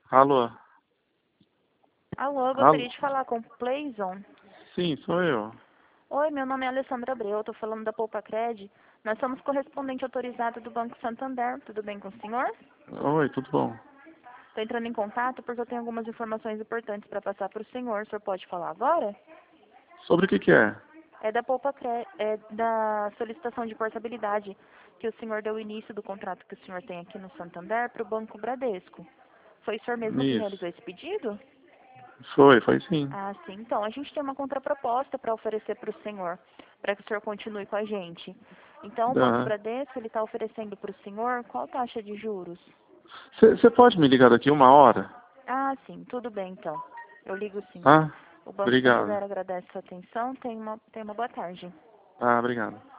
Alô? Alô, eu Alô? gostaria de falar com o Playzone. Sim, sou eu. Oi, meu nome é Alessandra Abreu, estou falando da Poupacred. Nós somos correspondente autorizado do Banco Santander. Tudo bem com o senhor? Oi, tudo bom? Estou entrando em contato porque eu tenho algumas informações importantes para passar para o senhor. O senhor pode falar agora? Sobre o que é? É da Poupacred, é da solicitação de portabilidade que o senhor deu início do contrato que o senhor tem aqui no Santander para o Banco Bradesco. Foi o senhor mesmo que Isso. realizou esse pedido? Foi sim. Ah, sim. Então, a gente tem uma contraproposta para oferecer para o senhor, para que o senhor continue com a gente. Então, o Banco Ah. Bradesco, ele está oferecendo para o senhor qual taxa de juros? Você pode me ligar daqui 1 hora? Ah, sim. Tudo bem, então. Eu ligo sim. Ah, O Banco obrigado. Santander agradece a sua atenção. Tenha uma boa tarde. Ah, obrigado.